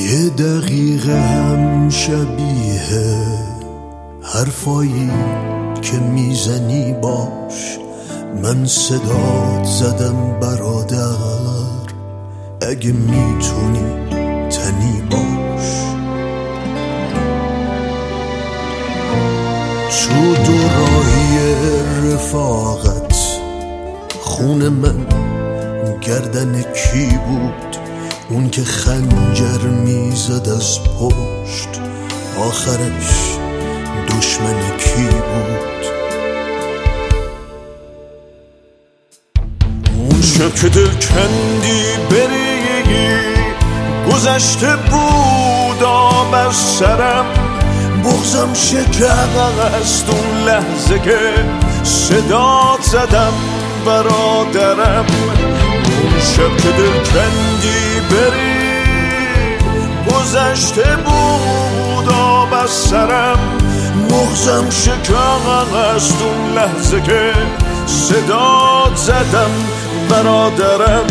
یه دقیقه هم شبیه حرفایی که میزنی باش. من صدات زدم برادر، اگه میتونی تنی باش. تو دوراهی رفاقت خون من گردن کی بود؟ اون که خنجر میزد از پشت آخرش دشمن کی بود؟ اون شب که دل کندی بری گذشته بود بر سرم، بغضم شکست اون لحظه که صدات زدم برادرم. اون شب که دل کندی بری گذشته بود بر سرم، بغضم شکست اون لحظه که صدات زدم برادرم.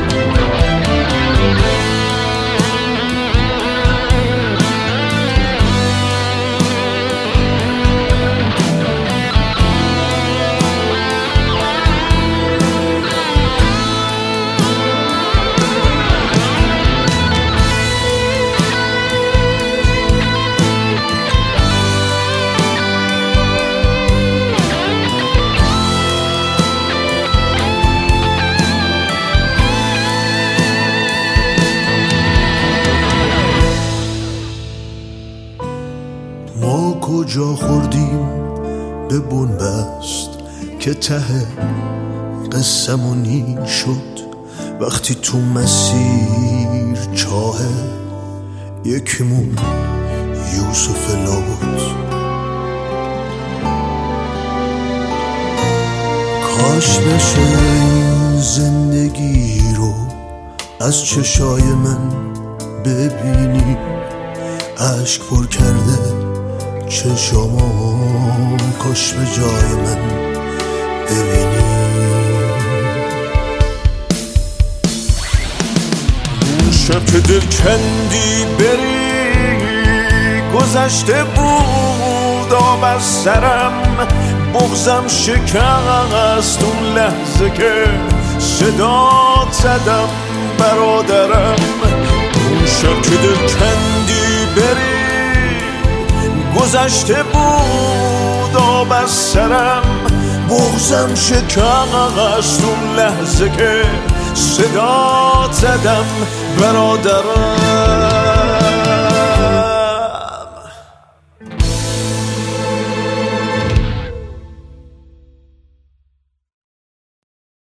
ما کجا خوردیم به بنبست که ته قسمونی شد؟ وقتی تو مسیر چاهه یکیمون یوسف لابد. کاش بشه این زندگی رو از چشای من ببینی، اشک پر کرده چشامو کاش به جای من ببینی. اون شب که دل کندی بری گذشته بود بر سرم، بغضم شکست اون لحظه که صدات زدم برادرم. اون شب که دل کندی بری گذشته بود بر سرم، بغضم شکست اون لحظه که صدات زدم برادرم.